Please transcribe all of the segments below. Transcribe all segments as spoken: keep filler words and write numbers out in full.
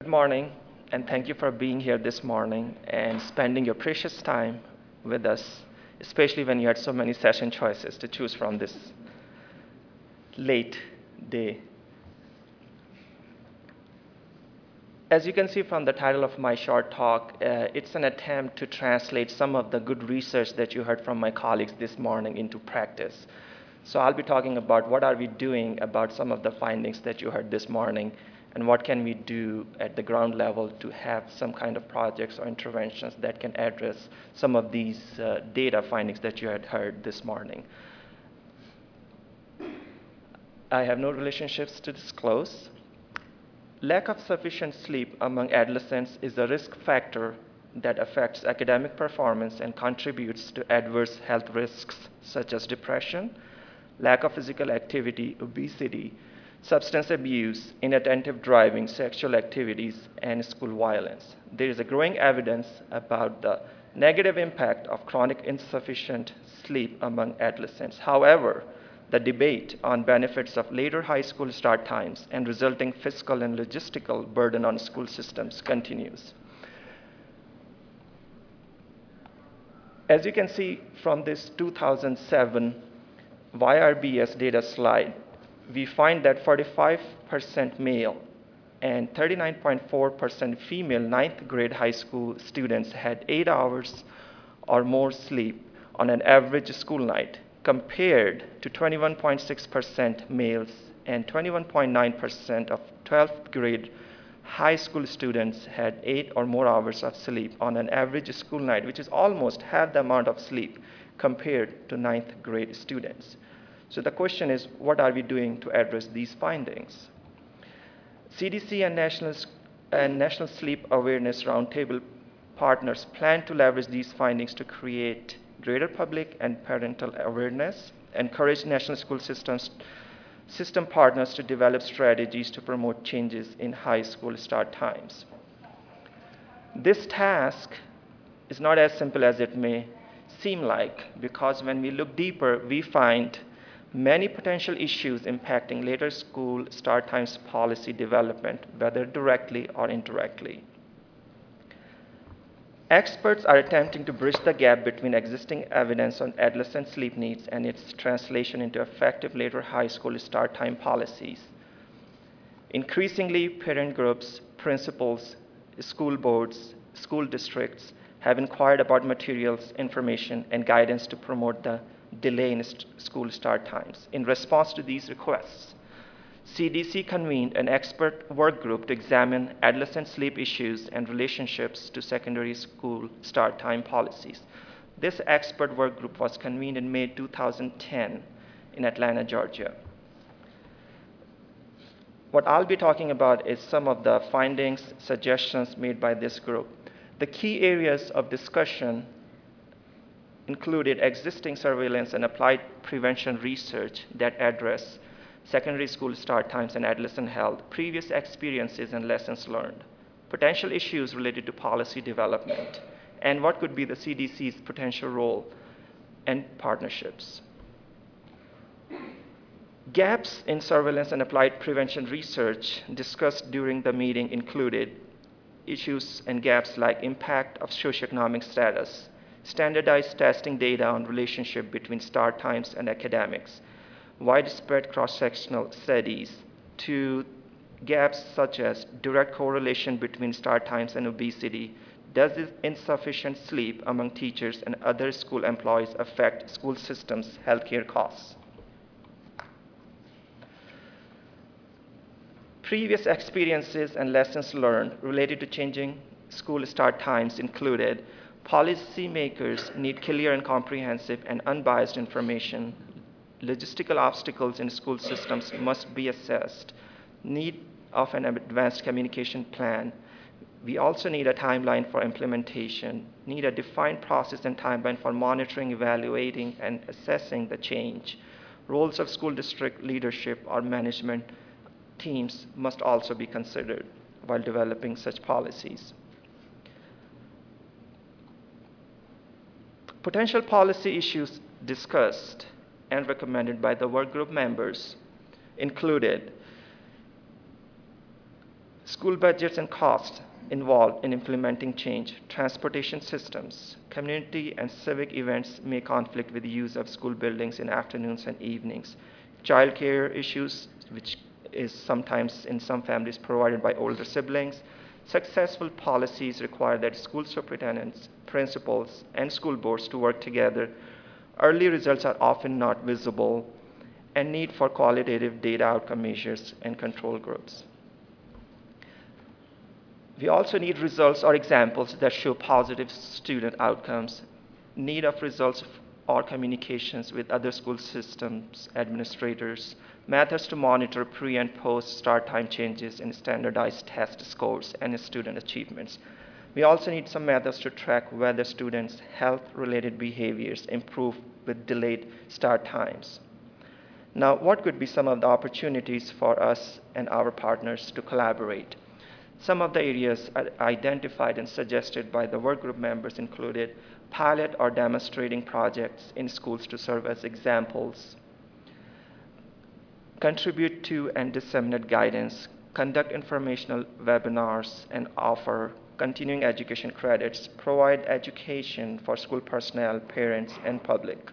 Good morning, and thank you for being here this morning and spending your precious time with us, especially when you had so many session choices to choose from this late day. As you can see from the title of my short talk, uh, it's an attempt to translate some of the good research that you heard from my colleagues this morning into practice. So I'll be talking about what are we doing about some of the findings that you heard this morning, and what can we do at the ground level to have some kind of projects or interventions that can address some of these uh, data findings that you had heard this morning. I have no relationships to disclose. Lack of sufficient sleep among adolescents is a risk factor that affects academic performance and contributes to adverse health risks such as depression, lack of physical activity, obesity, substance abuse, inattentive driving, sexual activities, and school violence. There is a growing evidence about the negative impact of chronic insufficient sleep among adolescents. However, the debate on benefits of later high school start times and resulting fiscal and logistical burden on school systems continues. As you can see from this two thousand seven Y R B S data slide, we find that forty-five percent male and thirty-nine point four percent female ninth grade high school students had eight hours or more sleep on an average school night, compared to twenty-one point six percent males and twenty-one point nine percent of twelfth grade high school students had eight or more hours of sleep on an average school night, which is almost half the amount of sleep compared to ninth grade students. So the question is, what are we doing to address these findings? C D C and National, and National Sleep Awareness Roundtable partners plan to leverage these findings to create greater public and parental awareness, encourage national school systems, system partners to develop strategies to promote changes in high school start times. This task is not as simple as it may seem like, because when we look deeper, we find many potential issues impacting later school start times policy development, whether directly or indirectly. Experts are attempting to bridge the gap between existing evidence on adolescent sleep needs and its translation into effective later high school start time policies. Increasingly, parent groups, principals, school boards, school districts have inquired about materials, information, and guidance to promote the delay in st- school start times. In response to these requests, C D C convened an expert work group to examine adolescent sleep issues and relationships to secondary school start time policies. This expert work group was convened in May two thousand ten in Atlanta, Georgia. What I'll be talking about is some of the findings, suggestions made by this group. The key areas of discussion included existing surveillance and applied prevention research that address secondary school start times and adolescent health, previous experiences and lessons learned, potential issues related to policy development, and what could be the C D C's potential role and partnerships. Gaps in surveillance and applied prevention research discussed during the meeting included issues and gaps like impact of socioeconomic status, standardized testing data on relationship between start times and academics, widespread cross-sectional studies, to gaps such as direct correlation between start times and obesity. Does this insufficient sleep among teachers and other school employees affect school systems' healthcare costs? Previous experiences and lessons learned related to changing school start times included policymakers need clear and comprehensive and unbiased information. Logistical obstacles in school systems must be assessed. Need of an advanced communication plan. We also need a timeline for implementation. Need a defined process and timeline for monitoring, evaluating, and assessing the change. Roles of school district leadership or management teams must also be considered while developing such policies. Potential policy issues discussed and recommended by the work group members included School budgets and costs involved in implementing change. Transportation systems, community and civic events may conflict with the use of school buildings in afternoons and evenings. Childcare issues, which is sometimes in some families provided by older siblings. Successful policies require that school superintendents, principals, and school boards to work together. Early results are often not visible, and need for qualitative data outcome measures and control groups. We also need results or examples that show positive student outcomes, need of results or communications with other school systems administrators, methods to monitor pre and post start time changes in standardized test scores and student achievements. We also need some methods to track whether students' health-related behaviors improve with delayed start times. Now, what could be some of the opportunities for us and our partners to collaborate? Some of the areas identified and suggested by the workgroup members included pilot or demonstrating projects in schools to serve as examples, contribute to and disseminate guidance, conduct informational webinars, and offer continuing education credits, provide education for school personnel, parents, and public.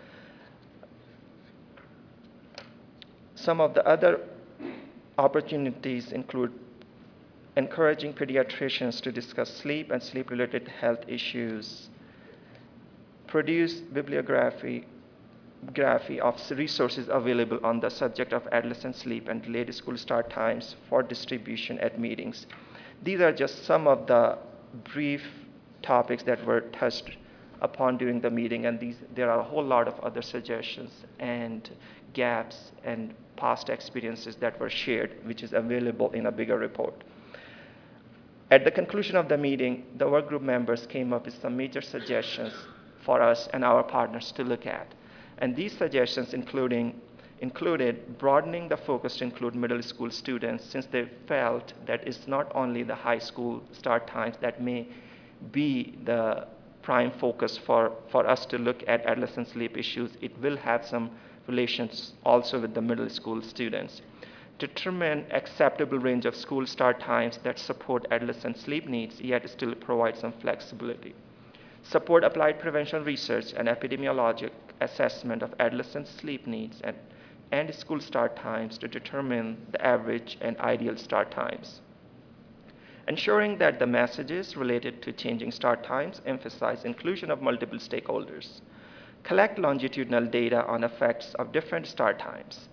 Some of the other opportunities include encouraging pediatricians to discuss sleep and sleep-related health issues, produce bibliography graphy of resources available on the subject of adolescent sleep and delayed school start times for distribution at meetings. These are just some of the brief topics that were touched upon during the meeting, and these, there are a whole lot of other suggestions and gaps and past experiences that were shared, which is available in a bigger report. At the conclusion of the meeting, the workgroup members came up with some major suggestions for us and our partners to look at. And these suggestions including, included broadening the focus to include middle school students, since they felt that it's not only the high school start times that may be the prime focus for, for us to look at adolescent sleep issues. It will have some relations also with the middle school students. Determine acceptable range of school start times that support adolescent sleep needs, yet still provide some flexibility. Support applied prevention research and epidemiologic assessment of adolescent sleep needs and, and school start times to determine the average and ideal start times. Ensuring that the messages related to changing start times emphasize inclusion of multiple stakeholders. Collect longitudinal data on effects of different start times.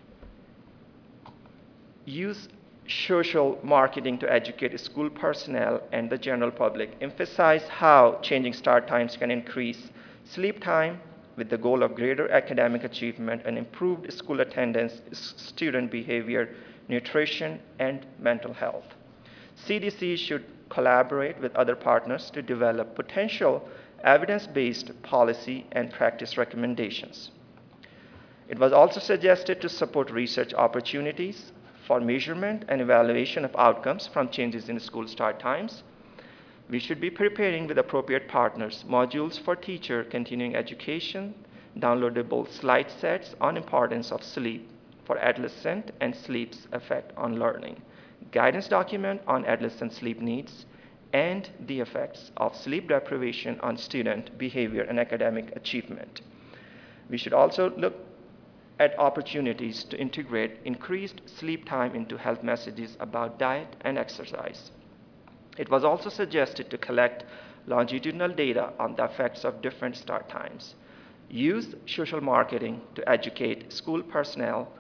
Use social marketing to educate school personnel and the general public. Emphasize how changing start times can increase sleep time with the goal of greater academic achievement and improved school attendance, student behavior, nutrition, and mental health. C D C should collaborate with other partners to develop potential evidence-based policy and practice recommendations. It was also suggested to support research opportunities for measurement and evaluation of outcomes from changes in school start times. We should be preparing with appropriate partners modules for teacher continuing education, downloadable slide sets on importance of sleep for adolescent and sleep's effect on learning, guidance document on adolescent sleep needs, and the effects of sleep deprivation on student behavior and academic achievement. We should also look at opportunities to integrate increased sleep time into health messages about diet and exercise. It was also suggested to collect longitudinal data on the effects of different start times. Use social marketing to educate school personnel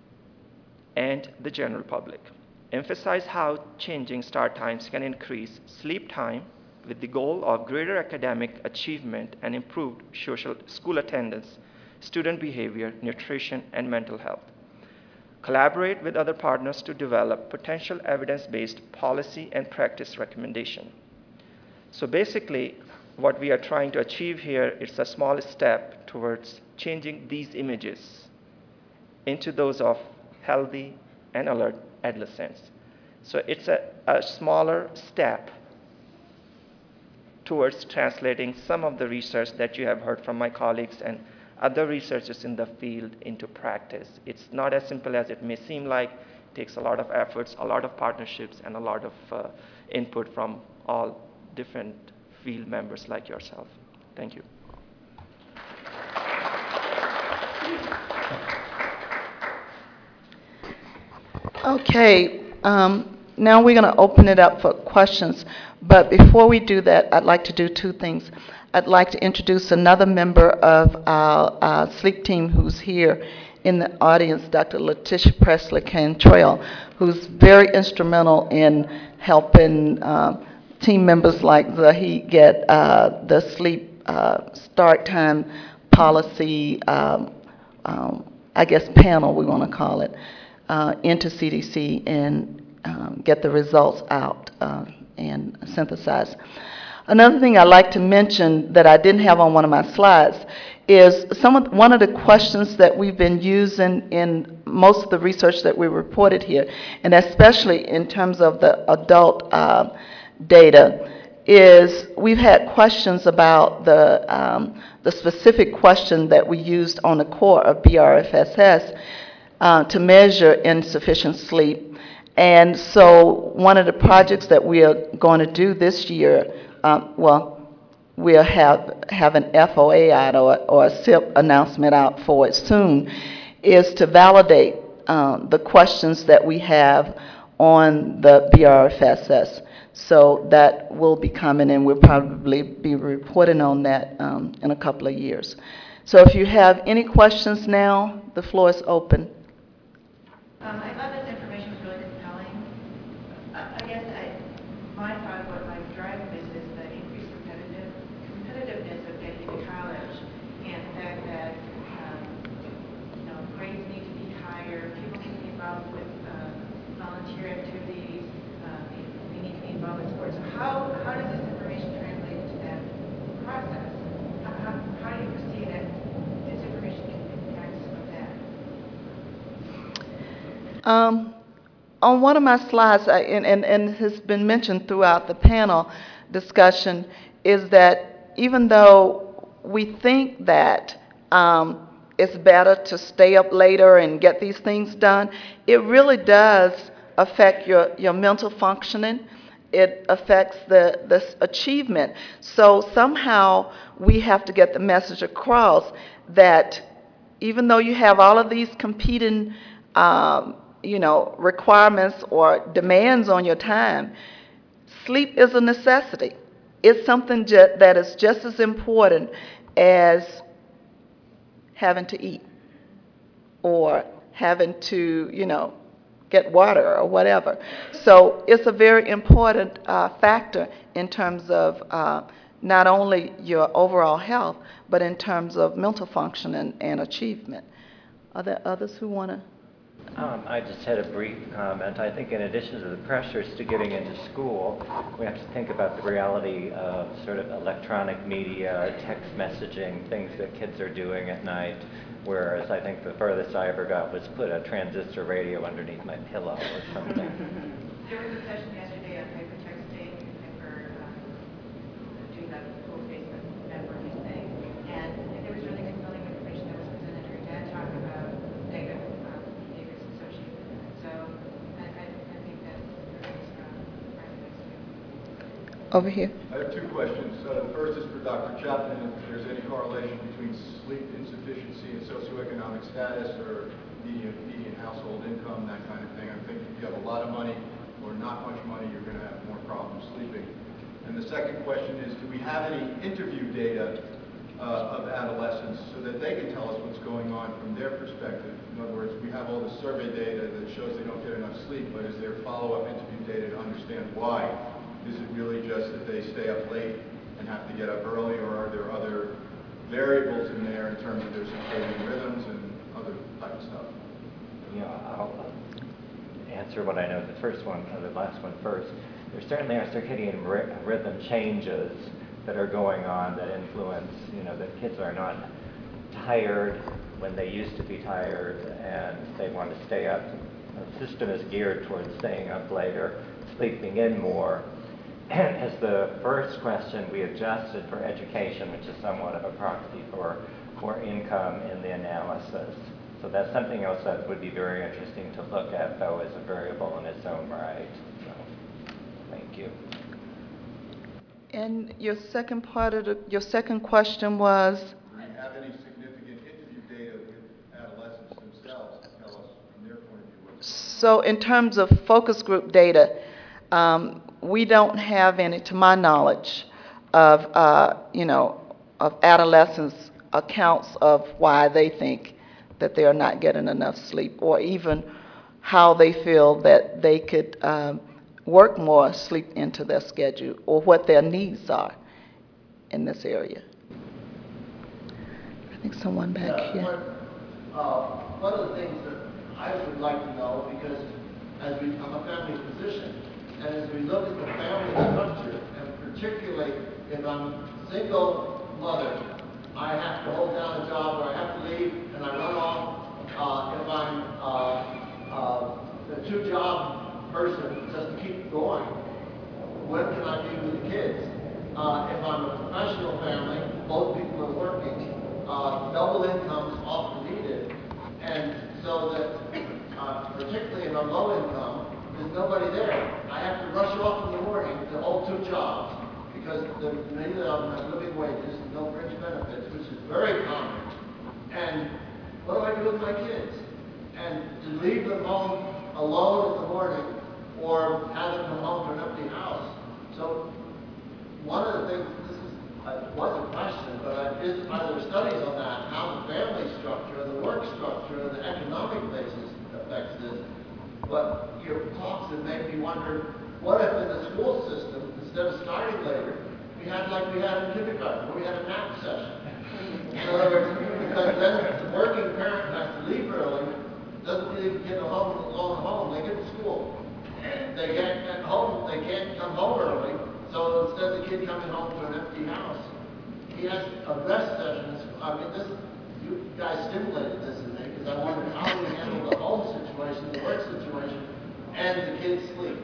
and the general public. Emphasize how changing start times can increase sleep time with the goal of greater academic achievement and improved social school attendance, student behavior, nutrition, and mental health. Collaborate with other partners to develop potential evidence-based policy and practice recommendation. So basically, what we are trying to achieve here is a small step towards changing these images into those of healthy and alert adolescents. So it's a, a smaller step towards translating some of the research that you have heard from my colleagues and other researchers in the field into practice. It's not as simple as it may seem like takes a lot of efforts, a lot of partnerships, and a lot of uh, input from all different field members like yourself. Thank you. Okay, um, now we're going to open it up for questions. But before we do that, I'd like to do two things. I'd like to introduce another member of our uh, SLEEP team who's here in the audience, Doctor Letitia Presley Cantrell, who's very instrumental in helping uh, team members like Zahid get uh, the sleep uh, start time policy, um, um, I guess panel we want to call it, uh, into C D C and um, get the results out uh, and synthesize. Another thing I'd like to mention that I didn't have on one of my slides is some of, one of the questions that we've been using in most of the research that we reported here, and especially in terms of the adult uh, data, is we've had questions about the, um, the specific question that we used on the core of B R F S S uh, to measure insufficient sleep. And so one of the projects that we are going to do this year, um, well, we'll have, have an F O A out or, or a S I P announcement out for it soon, is to validate um, the questions that we have on the B R F S S. So that will be coming, and we'll probably be reporting on that um, in a couple of years. So if you have any questions now, the floor is open. Um, I thought this information was really compelling. Uh, I guess I, my thought, what might drive this is the increased competitive competitiveness of getting into college, and the fact that um, you know, grades need to be higher, people need to be involved with uh, volunteer activities, uh, they, they need to be involved with sports. So how how does this information translate into that process? How, how, how do you foresee that this information can impact some of that? Um, on one of my slides, I, and, and, and has been mentioned throughout the panel discussion, is that even though we think that um, it's better to stay up later and get these things done, it really does affect your, your mental functioning. It affects the, the achievement. So somehow we have to get the message across that even though you have all of these competing um, you know, requirements or demands on your time, sleep is a necessity. It's something ju- that is just as important as having to eat or having to, you know, get water or whatever. So it's a very important uh, factor in terms of uh, not only your overall health, but in terms of mental function and, and achievement. Are there others who want to? Um, I just had a brief comment. I think in addition to the pressures to getting into school, we have to think about the reality of sort of electronic media, text messaging, things that kids are doing at night, whereas I think the furthest I ever got was put a transistor radio underneath my pillow or something. There was a session yesterday on hypertexting and for um, doing that full Facebook networking thing, and there was really compelling information that was presented during that talk about negative um, behaviors associated with it. So I, I, I think that's a really strong part of this too. Over here. I have two questions. Uh, the first is for Doctor Chapman, if there's any correlation between sleep insufficiency and socioeconomic status or median, median household income, that kind of thing. I think if you have a lot of money or not much money, you're going to have more problems sleeping. And the second question is, do we have any interview data uh, of adolescents so that they can tell us what's going on from their perspective? In other words, we have all the survey data that shows they don't get enough sleep, but is there follow-up interview data to understand why? Is it really just that they stay up late and have to get up early, or are there other variables in there in terms of their circadian rhythms and other type of stuff? Yeah, I'll answer what I know, the first one, or the last one first. There certainly are circadian ry- rhythm changes that are going on that influence, you know, that kids are not tired when they used to be tired and they want to stay up. The system is geared towards staying up later, sleeping in more. As the first question, we adjusted for education, which is somewhat of a proxy for, for income in the analysis. So that's something else that would be very interesting to look at, though, as a variable in its own right. So, thank you. And your second part of the, your second question was? Do you have any significant interview data with adolescents themselves to tell us from their point of view what's So in terms of focus group data, um, we don't have any, to my knowledge, of, uh, you know, of adolescents' accounts of why they think that they are not getting enough sleep, or even how they feel that they could um, work more sleep into their schedule, or what their needs are in this area. I think someone back Yeah, here. One, uh, one of the things that I would like to know, because as we, I'm a family physician, and as we look at the family structure, and particularly if I'm a single mother, I have to hold down a job, or I have to leave, and I run off. Uh, if I'm uh, uh, a two-job person, just to keep going, when can I be with the kids? Uh, if I'm a professional family, both people are working, uh, double income is often needed, and so that, uh, particularly in a low income, there's nobody there. I have to rush off in the morning to hold two jobs because the, neither of them have living wages, no fringe benefits, which is very common. And what do I do with my kids? And to leave them home alone in the morning, or have them come home to an empty house. So one of the things, this is, uh, was a question, but uh, is, are there studies on that, how the family structure, the work structure, the economic basis affects this? But your talks have made me wonder, what if in the school system, instead of starting later, we had like we had in kindergarten, where we had a nap session? In other words, because then the working parent has to leave early, doesn't leave the kid alone, alone at home, they get to school. They get at home, they can't come home early, so instead of the kid coming home to an empty house, he has a rest session. I mean, this, you guys stimulated this in me, because I wondered how do we handle the home situation, the work situation, and the kids' sleep.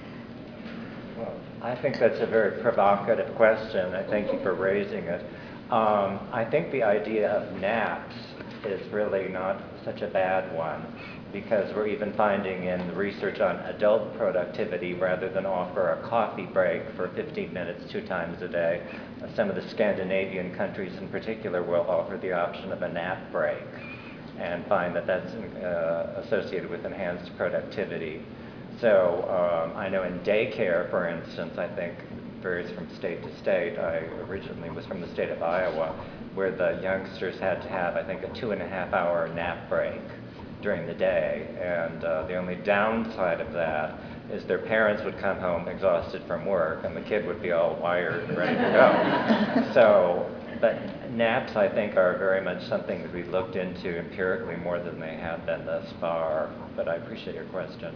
Well, I think that's a very provocative question. I thank you for raising it. Um, I think the idea of naps is really not such a bad one, because we're even finding in the research on adult productivity, rather than offer a coffee break for fifteen minutes two times a day, uh, some of the Scandinavian countries in particular will offer the option of a nap break and find that that's uh, associated with enhanced productivity. So um, I know in daycare, for instance, I think varies from state to state. I originally was from the state of Iowa, where the youngsters had to have, I think, a two and a half hour nap break during the day. And uh, the only downside of that is their parents would come home exhausted from work, and the kid would be all wired and ready to go. So, but naps, I think, are very much something that we looked into empirically more than they have been thus far. But I appreciate your question.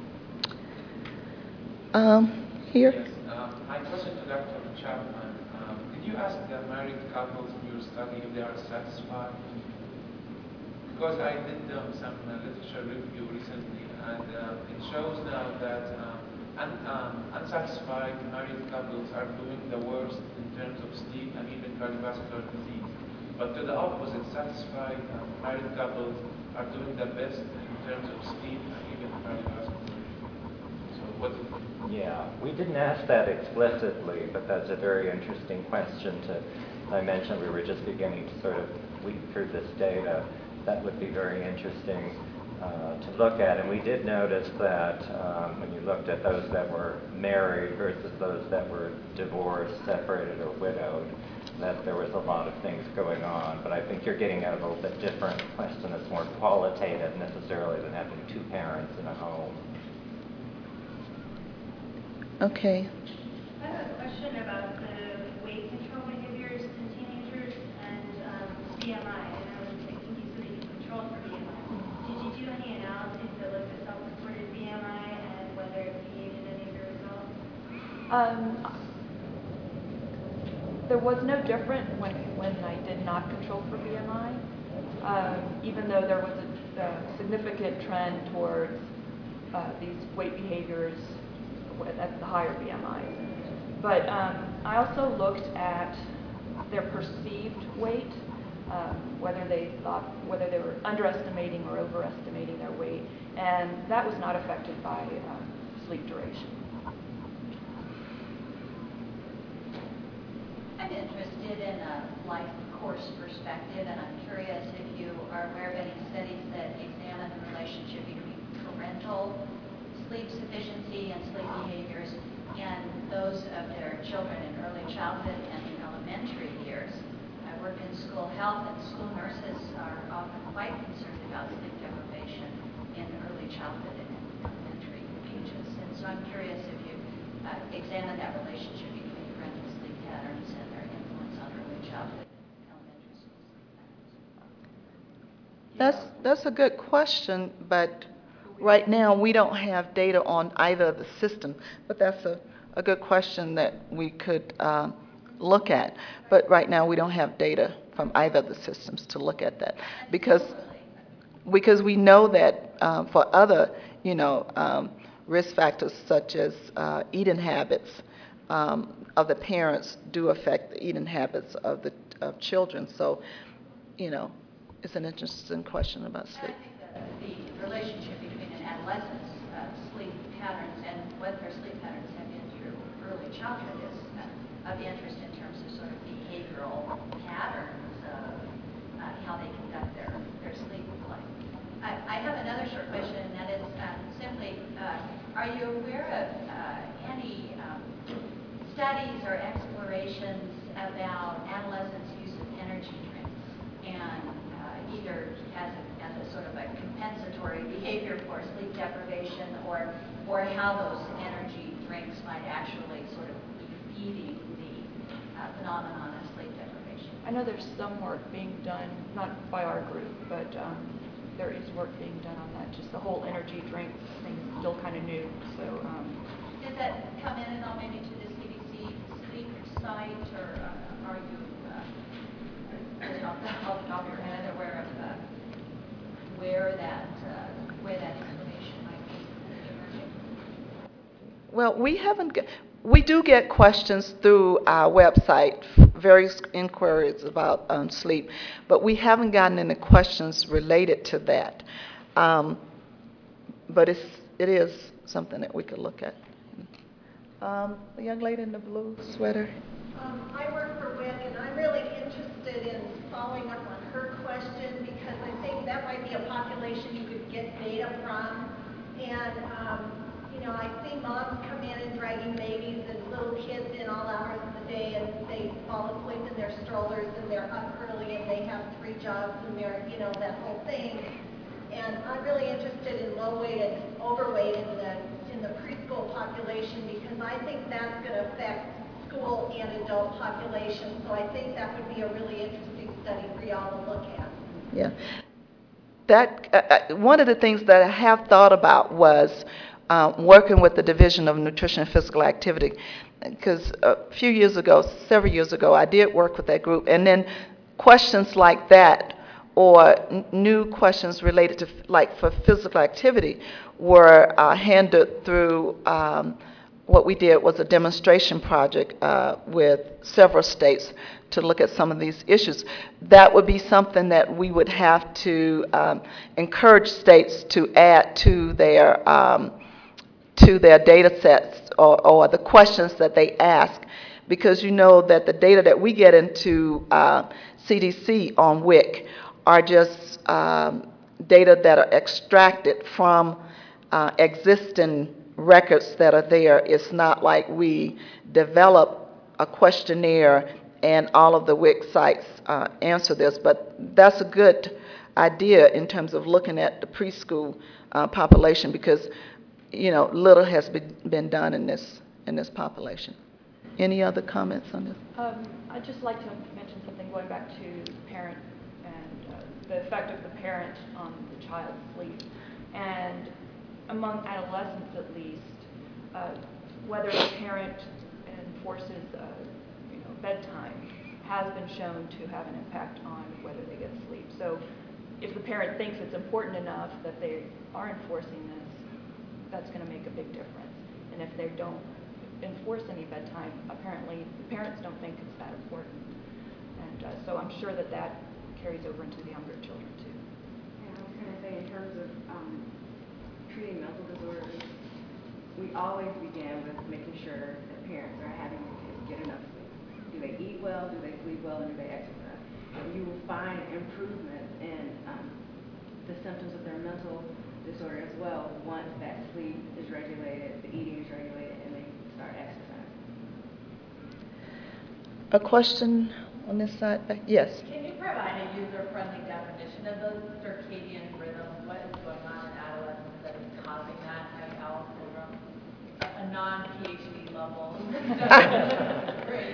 Um, here. Yes, um, my question to Doctor Chapman. Um, did you ask the married couples in your study if they are satisfied? Because I did um, some uh, literature review recently, and um, it shows now that um, un um, unsatisfied married couples are doing the worst in terms of sleep and even cardiovascular disease. But to the opposite, satisfied um, married couples are doing the best in terms of sleep and even cardiovascular disease. So what do you think? Yeah, we didn't ask that explicitly, but that's a very interesting question to, I mentioned we were just beginning to sort of weed through this data. That would be very interesting uh, to look at. And we did notice that um, when you looked at those that were married versus those that were divorced, separated, or widowed, that there was a lot of things going on. But I think you're getting at a little bit different question that's more qualitative necessarily than having two parents in a home. Okay. I have a question about the weight control behaviors in teenagers and um, B M I. And I was thinking you said that you control for B M I. Did you do any analysis that looked at self-reported B M I and whether it behaved in any of your results? Um, there was no different when, when I did not control for B M I, um, even though there was a, a significant trend towards uh, these weight behaviors at the higher B M Is. But um, I also looked at their perceived weight, um, whether they thought, whether they were underestimating or overestimating their weight, and that was not affected by um, sleep duration. I'm interested in a life course perspective, and I'm curious if you are aware of any studies that examine the relationship between parental sleep sufficiency and sleep behaviors and those of their children in early childhood and in elementary years. I work in school health, and school nurses are often quite concerned about sleep deprivation in early childhood and in elementary ages. And so I'm curious if you uh, examine that relationship between parental sleep patterns and their influence on early childhood and elementary school sleep patterns. That's, that's a good question, but right now we don't have data on either of the system. But that's a, a good question that we could uh, look at. But right now we don't have data from either of the systems to look at that. Because, because we know that um, for other, you know, um, risk factors such as uh, eating habits um, of the parents do affect the eating habits of the of children. So, you know, it's an interesting question about sleep. I think the, the relationship between an adolescent's uh, sleep patterns and what their sleep patterns have been through early childhood is uh, of interest in terms of sort of behavioral patterns of uh, how they conduct their, their sleep life. I, I have another short question, and that is uh, simply, uh, are you aware of uh, any um, studies or explorations about adolescents' use of energy drinks, and uh, either as a, as a sort of a compensatory behavior for sleep deprivation, or or how those energy drinks might actually sort of be feeding the uh, phenomenon of sleep deprivation? I know there's some work being done, not by our group, but um, there is work being done on that. Just the whole energy drink thing is still kind of new. So um, does that come in at all maybe to the C D C sleep site, or uh, are you uh, just off the, off the top of your head aware of uh, where that uh, where that information might be emerging? Well, we haven't, get, we do get questions through our website, various inquiries about um, sleep, but we haven't gotten any questions related to that. Um, but it's, it is something that we could look at. Um, the young lady in the blue sweater. Um, I work for W I C, and I'm really interested in following up on her question, because I think that might be a population you could get data from. And um, you know, I see moms come in and dragging babies and little kids in all hours of the day, and they fall asleep in their strollers, and they're up early, and they have three jobs, and they're, you know, that whole thing. And I'm really interested in low weight and overweight in the in the preschool population, because I think that's going to affect school and adult populations. So I think that would be a really interesting study for y'all to look at. Yeah. That, uh, one of the things that I have thought about was uh, working with the Division of Nutrition and Physical Activity, because a few years ago, several years ago, I did work with that group, and then questions like that, or n new questions related to, like for physical activity, were uh, handled through, um, what we did was a demonstration project uh, with several states to look at some of these issues. That would be something that we would have to um, encourage states to add to their, um, to their data sets, or, or the questions that they ask, because you know that the data that we get into uh, C D C on W I C are just um, data that are extracted from uh, existing records that are there. It's not like we develop a questionnaire and all of the W I C sites uh, answer this, but that's a good idea in terms of looking at the preschool uh, population, because, you know, little has been, been done in this, in this population. Any other comments on this? Um, I'd just like to mention something going back to parent and uh, the effect of the parent on the child's sleep. And among adolescents, at least, uh, whether the parent enforces uh, you know, bedtime has been shown to have an impact on whether they get sleep. So if the parent thinks it's important enough that they are enforcing this, that's going to make a big difference. And if they don't enforce any bedtime, apparently the parents don't think it's that important. And uh, so I'm sure that that carries over into the younger children too. And I was going to say, in terms of um, treating mental disorders, we always begin with making sure that parents are having their kids get enough sleep. Do they eat well? Do they sleep well? And do they exercise? And you will find improvements in um, the symptoms of their mental disorder as well once that sleep is regulated, the eating is regulated, and they start exercising. A question on this side? back- Yes. Can you provide a user-friendly definition of those circadian rhythms? What is going on in adolescence that is causing that M L syndrome? A non-P H D level. Great.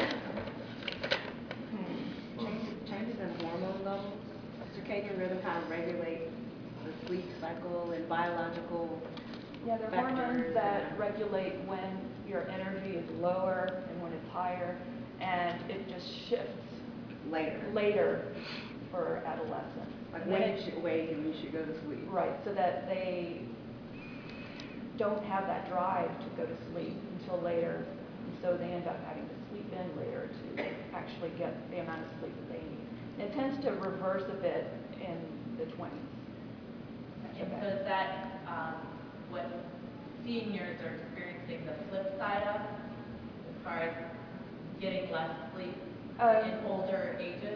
Changes, changes in hormone levels. Circadian rhythm kind of regulates the sleep cycle and biological Yeah, there are factors hormones that and- regulate when your energy is lower and when it's higher, and it just shifts later. later for adolescents. Like And when then you it- should wake and when you should go to sleep. Right, so that they don't have that drive to go to sleep until later, and so they end up having to sleep in later to actually get the amount of sleep that they need. And it tends to reverse a bit in the twenties. And so is that um, what seniors are experiencing the flip side of, as far as getting less sleep Um, in older ages?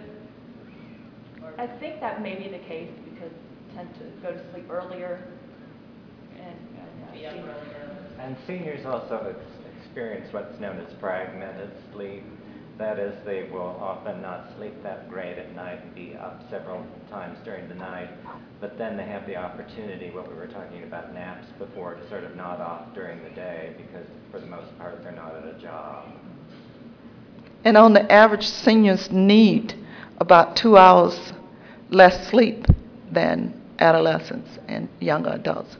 Or I think that may be the case because they tend to go to sleep earlier and, and uh, be up seniors- earlier? And seniors also ex- experience what's known as fragmented sleep. That is, they will often not sleep that great at night and be up several times during the night, but then they have the opportunity, what we were talking about naps before, to sort of nod off during the day because for the most part they're not at a job. And on the average, seniors need about two hours less sleep than adolescents and younger adults.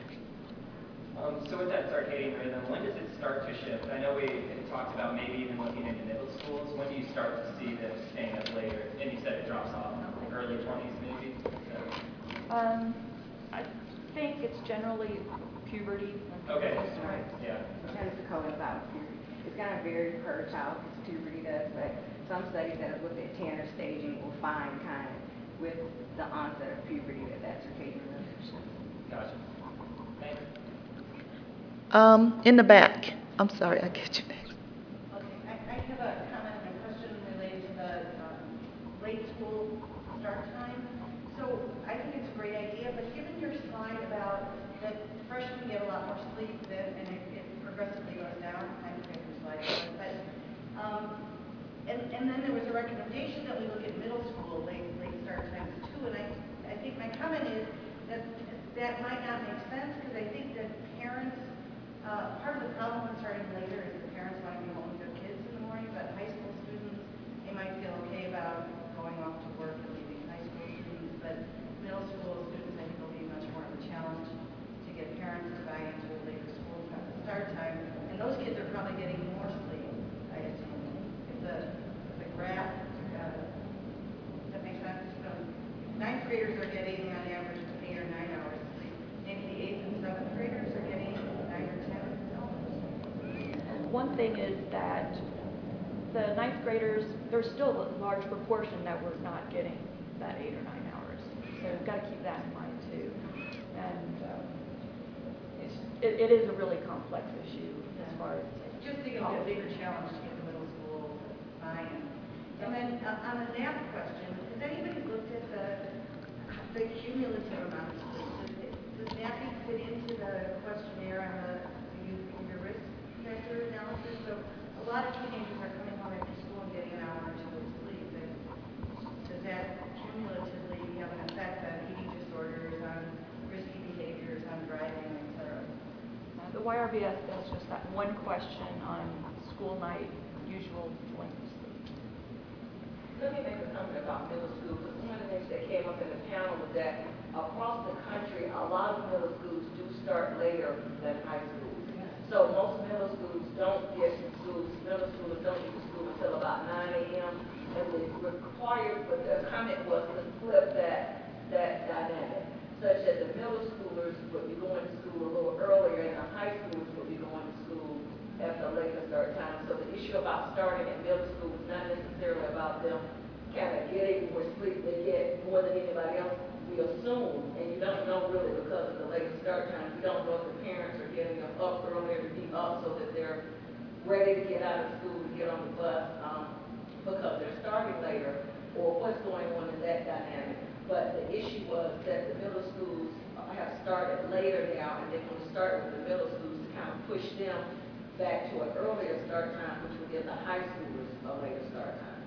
Um, so with that circadian rhythm, when does it start to shift? I know we had talked about maybe even looking into middle schools. When do you start to see them staying up later? And you said it drops off in the early twenties maybe? So. Um, I think it's generally puberty. Okay. Right. Yeah. It tends to coincide with puberty. It's kind of varied per child because puberty does, but some studies that have looked at Tanner staging will find kind of with the onset of puberty that that circadian rhythm shifts. Gotcha. Thanks. Um, in the back. I'm sorry, I get you next. Okay, I, I have a comment and a question related to the um, late school start time. So I think it's a great idea, but given your slide about that freshmen get a lot more sleep than, and it, it progressively goes down, I forget whose slide it was, but, um, and, and then there was a recommendation that we look at middle school late, late start times too, and I, I think my comment is that that might not make sense because I think that parents, Uh, part of the problem with starting later is the parents want to be home with their kids in the morning, but high school students, they might feel okay about going off to work and leaving high school students, but middle school students, I think, will be much more of a challenge to get parents to buy into a later school time, start time, and those kids are probably getting more sleep, I assume. If the, if the graph, uh, does that make sense? So ninth graders are getting on average eight or nine hours of sleep. Maybe the eighth and seventh graders are getting nine or ten. One thing is that the ninth graders, there's still a large proportion that we're not getting that eight or nine hours. So we've got to keep that in mind too. And um, it's, it, it is a really complex issue as far as Just think of a bigger challenge to get the middle school buy-in. And then uh, on the nap question, has anybody looked at the, the cumulative amount of sleep? Does, it, does napping fit into the questionnaire on the, the youth behavior risk factor analysis? So a lot of teenagers are coming home after school and getting an hour or two of sleep. And does that cumulatively have an effect on eating disorders, on risky behaviors, on driving, et cetera? Uh, the Y R B S does just that one question on school night usual length of sleep. Let me make a comment about middle school, because one of the things that came up in the panel was that across the country, a lot of middle schools do start later than high schools. So most middle schools don't get to school, middle schoolers don't get to school until about nine A M And the required, but the comment was to flip that, that dynamic, such that the middle schoolers would be going to school a little earlier and the high schoolers would be going to school at the later start time. So the issue about starting at middle school is not necessarily about them kind of getting more sleep they get more than anybody else, we assume, and you don't know really because of the late start time. You don't know if the parents are getting them up earlier to be up so that they're ready to get out of school, to get on the bus, um, because they're starting later, or what's going on in that dynamic. But the issue was that the middle schools have started later now, and they're going to start with the middle schools to kind of push them back to an earlier start time, which will give the high schoolers a later start time.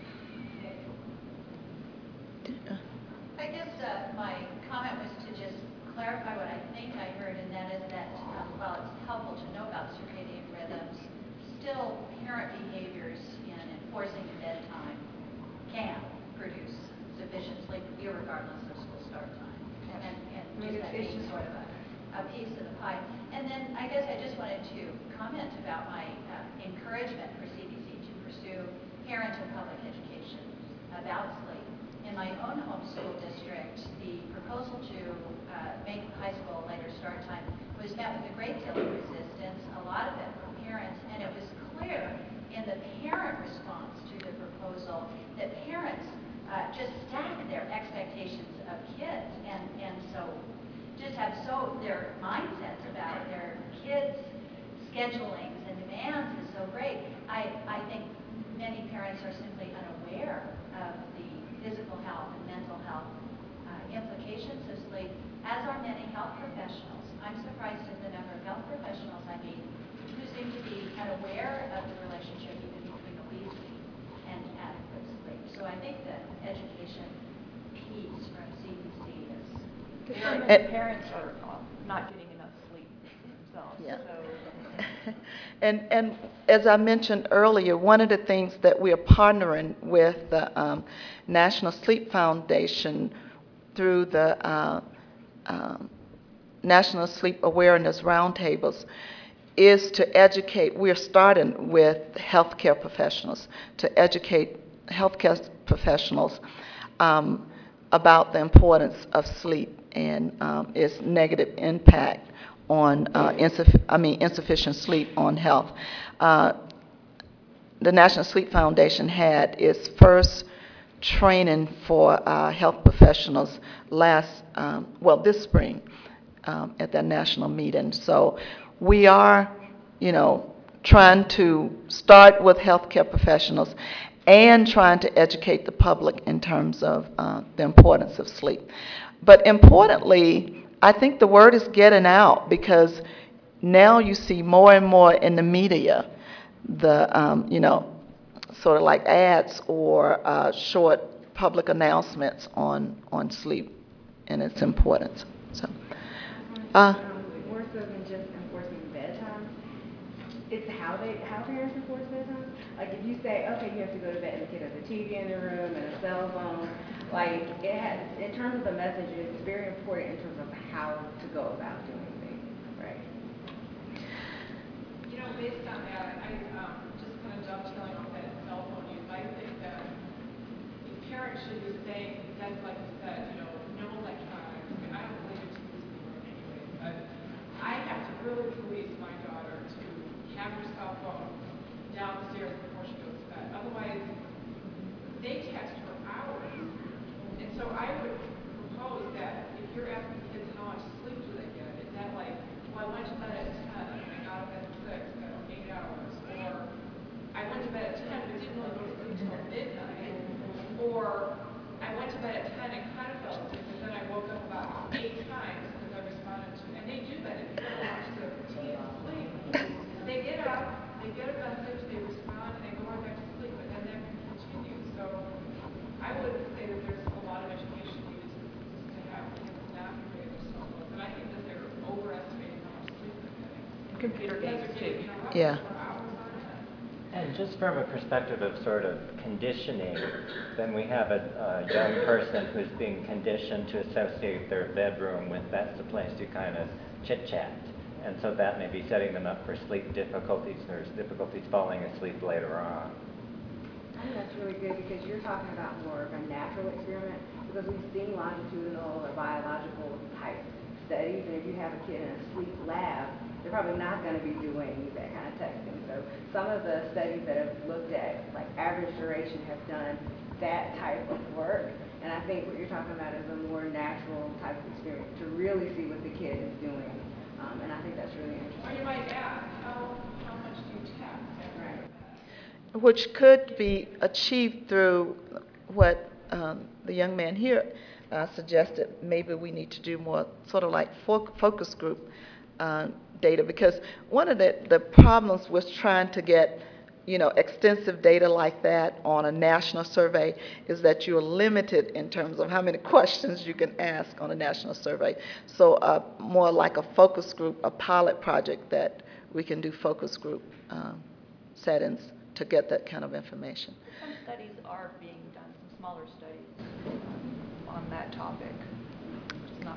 I guess uh, my comment was to just clarify what I think I heard, and that is that um, while it's helpful to know about circadian rhythms, still parent behaviors in enforcing bedtime can produce sufficient sleep irregardless of school start time. And, and just that being sort of a, a piece of the pie. And then I guess I just wanted to comment about my uh, encouragement for C B C to pursue parent and public education about sleep. In my own home school district, the proposal to uh, make high school later start time was met with a great deal of resistance, a lot of it from parents, and it was clear in the parent response to the proposal that parents uh, just stack their expectations of kids, and, and so just have so their mindsets about their kids' schedulings and demands is so great. I, I think many parents are simply unaware of the physical health and mental health uh, implications of sleep, as are many health professionals. I'm surprised at the number of health professionals I meet who seem to be unaware of the relationship even between obesity and adequate sleep. So I think the education piece from C B C is Because And- parents are uh, not getting enough sleep themselves. Yeah. So. And, and as I mentioned earlier, one of the things that we are partnering with the um, National Sleep Foundation through the uh, um, National Sleep Awareness Roundtables is to educate. We're starting with healthcare professionals, to educate healthcare professionals um, about the importance of sleep and um, its negative impact on uh, insuff- I mean insufficient sleep on health. Uh, the National Sleep Foundation had its first training for uh, health professionals last, um, well, this spring um, at that national meeting. So we are, you know, trying to start with healthcare professionals and trying to educate the public in terms of uh, the importance of sleep. But importantly, I think the word is getting out because now you see more and more in the media, the, um, you know, sort of like ads or uh, short public announcements on, on sleep and its importance. So, uh, More so than just enforcing bedtime, it's how they, how parents enforce bedtime. Like if you say, okay, you have to go to bed and the kid has a T V in the room and a cell phone, like it has, in terms of the message, it's very important in terms of how to go about doing things, right? You know, based on that, I um, just kind of dovetailing off that cell phone use, I think that the parents should be saying, exactly like you said, you know, no electronics. I mean, I don't believe in T Vs in the room anyway, but I have to really police my daughter to have her cell phone downstairs before she goes to bed. Otherwise, they text for hours. And so I would propose that if you're asking kids how much sleep do they get, is that like, well, I went to bed at ten and I got up at six, that's eight hours. Or I went to bed at ten but didn't really go to sleep until midnight. Or I went to bed at ten and kind of fell asleep, but then I woke up about eight times because I responded to, and they do that if you really watch the teen sleep. They get up, they get a message, they respond, and they go right back to sleep, but then that continues. So I would say that there's a lot of education needed to, to have kids not create their cell phones, and I think that they're overestimating how much sleep they're getting. Computer games too. yeah. For hours on end. And just from a perspective of sort of conditioning, then we have a, a young person who's being conditioned to associate their bedroom with that's the place you kind of chit-chat. And so that may be setting them up for sleep difficulties. There's difficulties falling asleep later on. I think that's really good because you're talking about more of a natural experiment because we've seen longitudinal or biological type studies, and if you have a kid in a sleep lab, they're probably not going to be doing that kind of texting. So some of the studies that have looked at like average duration have done that type of work. And I think what you're talking about is a more natural type of experience to really see what the kid is doing. Um, and I think that's really interesting. Or you might ask, how, how much do you test? Right. Which could be achieved through what um, the young man here uh, suggested. Maybe we need to do more sort of like fo focus group uh, data, because one of the, the problems with trying to get, you know, extensive data like that on a national survey is that you're limited in terms of how many questions you can ask on a national survey. So uh, more like a focus group, a pilot project that we can do focus group um, settings to get that kind of information. Some studies are being done, some smaller studies um, on that topic, which is not.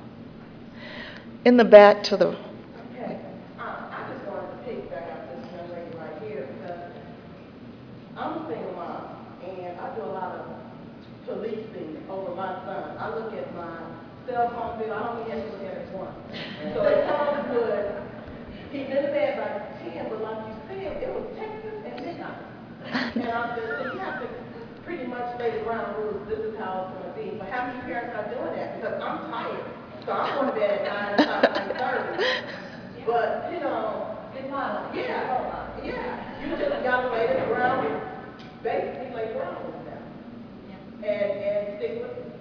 In the back to the. Okay, uh, I just wanted to piggyback off this young lady right here because I'm a single mom and I do a lot of policing over my son. I look at my cell phone bill, I only have to look at it once. So it comes with, he's in the bed by ten, but like you said, it was Texas at midnight. And I said, so you have to pretty much lay the ground rules, this is how it's going to be. But how many parents are doing that? Because I'm tired. So I'm going to bed at nine, nine thirty. But, you know, It's not. yeah, yeah. You just got to lay the ground, basically lay ground with them. And, and stick with it.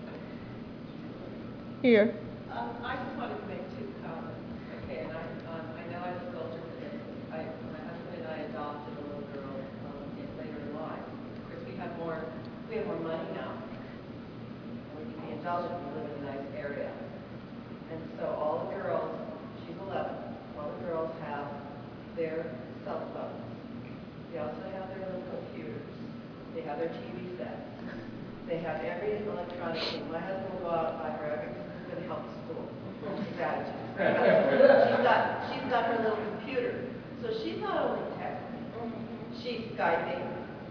Here. Um, I just wanted to make two comments. Okay, and I, um, I know I was older for this. I, my husband and I adopted a little girl um, in later in life. Of course, we have more, we have more money now. And we can be indulgent. We live in a nice area. And so all the girls, she's eleven, all the girls have their cell phones. They also have their little computers. They have their T V sets. They have every electronic thing. My husband will go out and buy her everything because it's going to help the school. His attitude. She's got, she's got her little computer. So she's not only texting, she's Skyping.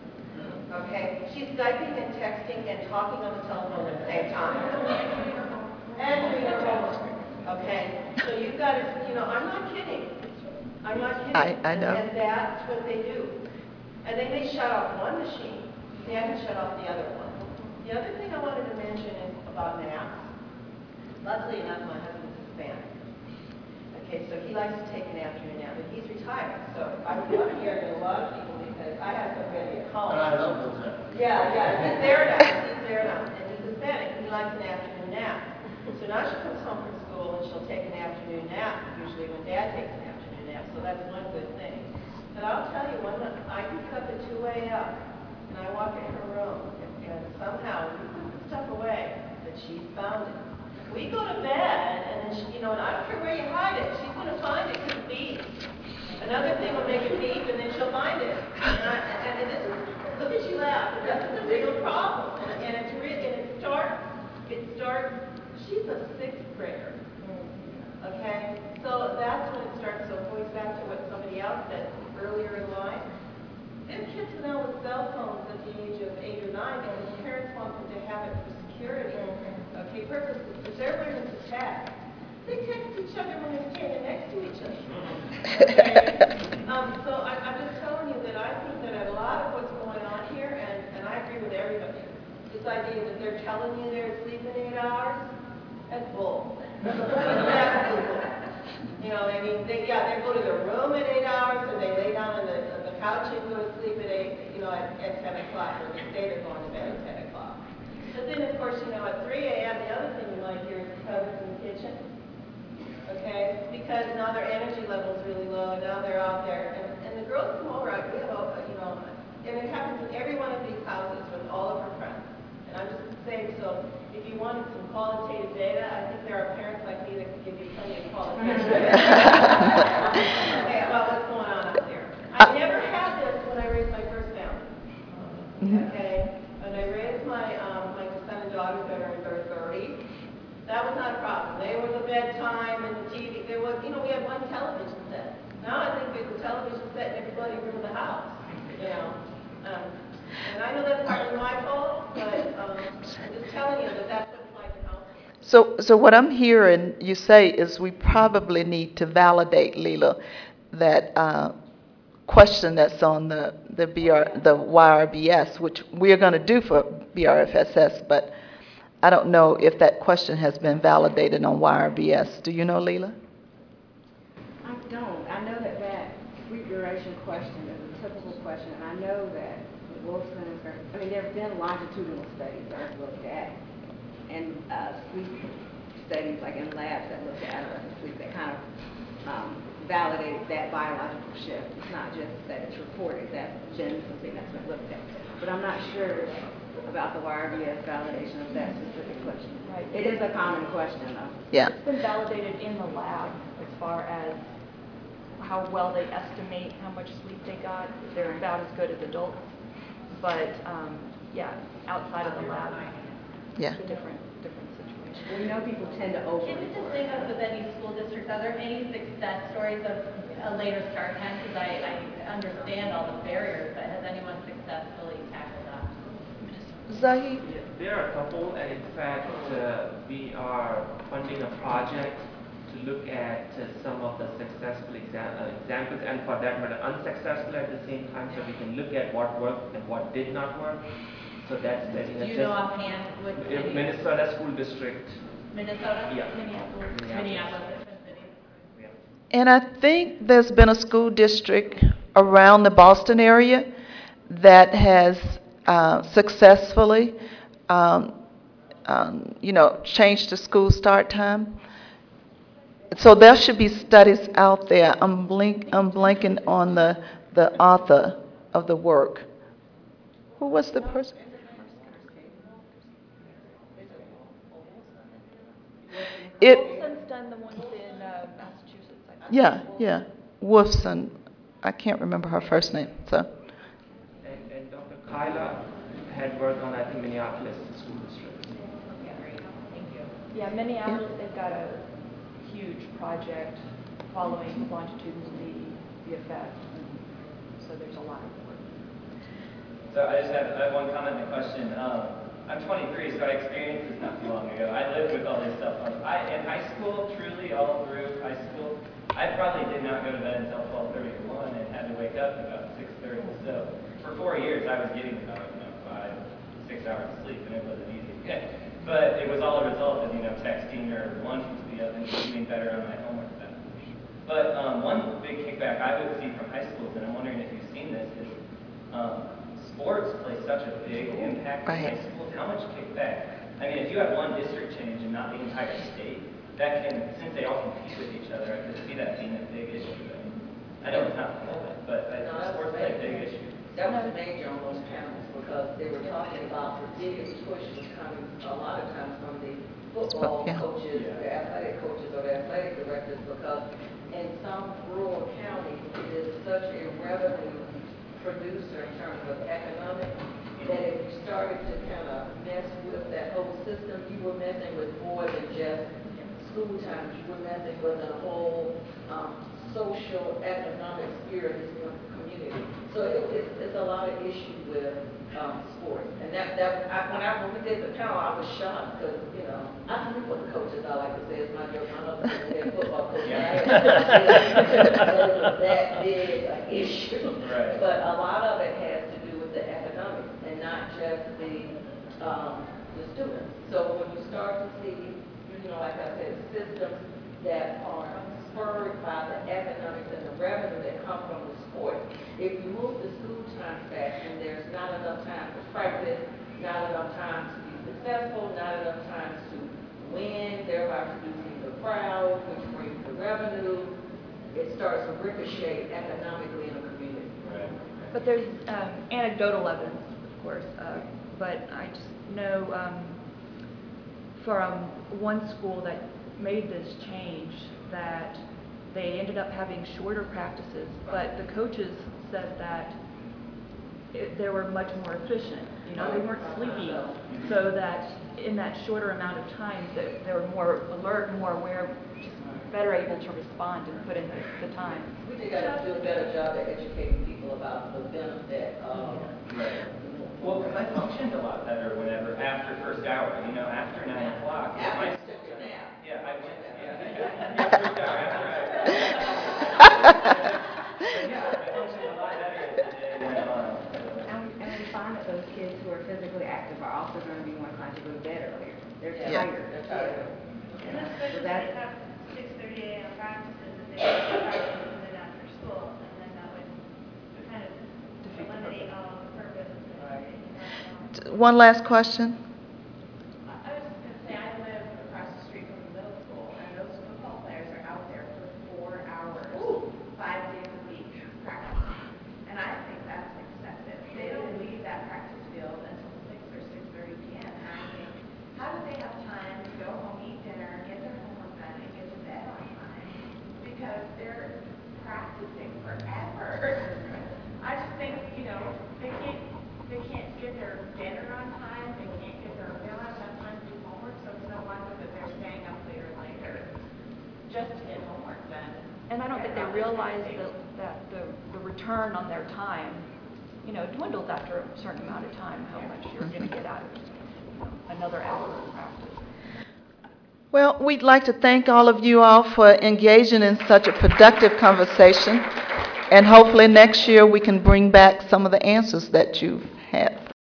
Okay? She's Skyping and texting and talking on the telephone at the same time. And doing her homework. Okay? So you've got to, you know, I'm not kidding. I'm not kidding. I, I know. And that's what they do. And then they shut off one machine, they have to shut off the other one. The other thing I wanted to mention is about naps. Luckily enough, my husband's Hispanic. Okay, so he likes to take an afternoon nap, but he's retired. So I'm I'm hearing a lot of people because I have somebody at home. And I love those apps. Yeah, yeah, he's there now, he's there now, and he's Hispanic, and he likes an afternoon nap. So now she comes home from school and she'll take an afternoon nap, usually when Dad takes an afternoon nap, so that's one good thing. But I'll tell you, when I can get up at two A M and I walk in her room, and somehow we put the stuff away that she's found it. We go to bed, and then she, you know, and I don't care where you hide it, she's going to find it because it beeps. Another thing will make it beep, and then she'll find it. And, I, and, and this is, look at you laugh, but this is a real problem. And, and it's real, and it starts, it starts, she's a sixth grader. Okay? So that's when it starts. So it goes back to what somebody else said earlier in life. Them kids now with cell phones at the age of eight or nine because parents want them to have it for security. Okay, purposes. If they're learning to text, they text each other when they're standing next to each other. Okay? um, so I, I'm just telling you that I think that a lot of what's going on here, and, and I agree with everybody, this idea that they're telling you they're asleep in eight hours, that's bull. That's bull. You know, I mean, they, yeah, they go to their room at eight hours, or they lay down on the, on the couch and go to sleep at eight, you know, at, at ten o'clock, or they say they're going to bed at ten o'clock. But then, of course, you know, at three A M, the other thing you might hear is cousins in the kitchen. Okay? Because now their energy level's really low, and now they're out there. And, and the girls come over, I, we have, a, you know, and it happens in every one of these houses with all of her friends. And I'm just saying, so if you wanted some qualitative data, I think there are parents like me that can give you plenty of qualitative data okay, about what's going on out there. I never had this when I raised my first family. Okay? When I raised my, um, my son and daughters that are in their thirties, that was not a problem. There was a bedtime and the T V. There was, you know, we had one television set. Now I think there's a television set in every bloody room of the house. You know? Um, and I know that's partly my fault, but um, I'm just telling you that that's what it's like in households. So, so what I'm hearing you say is we probably need to validate, Leela, that uh, question that's on the, the B R, the Y R B S, which we're going to do for B R F S S, but I don't know if that question has been validated on Y R B S. Do you know, Leela? I don't. I know that that sleep duration question is a typical question, and I know that Wolfson is very, I mean, there have been longitudinal studies that have looked at, and uh, sleep studies like in labs that looked at adolescent sleep that kind of um, validated that biological shift. It's not just that it's reported, that's been something that's been looked at. But I'm not sure about the Y R B S validation of that specific question. Right. It is a common question, though. Yeah. It's been validated in the lab as far as how well they estimate how much sleep they got. They're about as good as adults. But, um, yeah, outside of the lab, Yeah. it's a different, different situation. We know people tend to over. Can we just link up with any school districts? Are there any success stories of a later start time? Because I, I understand all the barriers, but has anyone successfully tackled that? Zahid? Yeah, there are a couple, and in fact, uh, we are funding a project to look at uh, some of the successful exa uh, examples, and for that matter, unsuccessful at the same time, so we can look at what worked and what did not work. So that's setting Do a you just know offhand what uh, city? Minnesota School District. Minnesota? Yeah. Minneapolis. Minneapolis. Minneapolis. Twin Cities. Yeah. And I think there's been a school district around the Boston area that has uh, successfully, um, um, you know, changed the school start time. So there should be studies out there. I'm blink, I'm blanking on the the author of the work. Who was the person? It. Wolfson's done the ones in uh, Massachusetts, I think. Yeah, yeah. Wolfson. I can't remember her first name. So. And, and Doctor Kyla had worked on, I think, Minneapolis School District. Yeah, great. Thank you. Yeah, Minneapolis, they've got a huge project following longitudinally the effects, and so there's a lot of work. So I just have, I have one comment and a question. Um, I'm twenty-three, so I experienced this not too long ago. I lived with all this stuff. Um, I, in high school, truly all through high school, I probably did not go to bed until twelve thirty or one and had to wake up at about six thirty. So for four years, I was getting about you know, five, six hours of sleep, and it wasn't easy. But it was all a result of you know texting or wanting to be up and doing better on my homework stuff. But um, one big kickback I would see from high schools, and I'm wondering if you've seen this, is um, sports play such a big impact in high schools. How much kickback? I mean, if you have one district change and not the entire state, that can, since they all compete with each other, I could see that being a big issue. I know it's not full, but I, No, that's sports play a big issue. That was major on those panels because they were talking about the biggest push was coming a lot of times from the football Yeah. coaches, the athletic coaches or the athletic directors because in some rural counties it is such a revenue producer in terms of economics that if you started to kind of mess with that whole system, you were messing with more than just school time. You were messing with a whole um, social, economic sphere of this community. So it, it's, it's a lot of issue with um, sports. And that, that I, when, I, when we did the panel, I was shocked because, you know, I sleep with the coaches. I like to say it's my joke. My husband's a head football coach. Yeah. That it was that big an issue. Right. But a lot of it has to do with the economics and not just the, um, the students. So when you start to see, you know, like I said, systems that are spurred by the economics and the revenue that come from the sport. If you move the school times back and there's not enough time to practice, not enough time to be successful, not enough time to win, thereby producing the crowd, which brings the revenue, it starts to ricochet economically in a community. Right. But there's um, anecdotal evidence, of course, uh, but I just know um, from one school that made this change that they ended up having shorter practices, but the coaches said that it, they were much more efficient. You know, they weren't sleepy, so that in that shorter amount of time, they, they were more alert, more aware, just better able to respond and put in the, the time. We think I do a better job at educating people about the benefit of. Right. Well, because I functioned a lot better whenever, after first hour, you know, after nine o'clock. After my- you took your nap. Yeah, I went, yeah, yeah, yeah, first hour after I, but yeah, I functioned a lot those kids who are physically active are also going to be more inclined to go to bed earlier. They're Yeah. tired. They're tired. And especially So if that's- they have six thirty a m practices, if they have practices and then after school, and then that would kind of eliminate all the purpose of it. One last question. I was just going to say, I live across the street from the middle school, and those football players are out there for four hours, five days a week practicing. And I think that's excessive. They don't leave that practice field until six or six thirty p m. And I think, how do they have time to go home, eat dinner, get their homework done, and get to bed on time? Because they're practicing forever. I just think, you know, they can't, they can't get their dinner on time, they can't get their, they don't have enough time to do homework, so it's no wonder that they're staying up later and later just to get homework done. And I don't think they realize that, that the, the return on their time, you know, dwindles after a certain amount of time, how much you're going to get out of it. You know, another hour of practice. Well, we'd like to thank all of you all for engaging in such a productive conversation. And hopefully next year we can bring back some of the answers that you've had.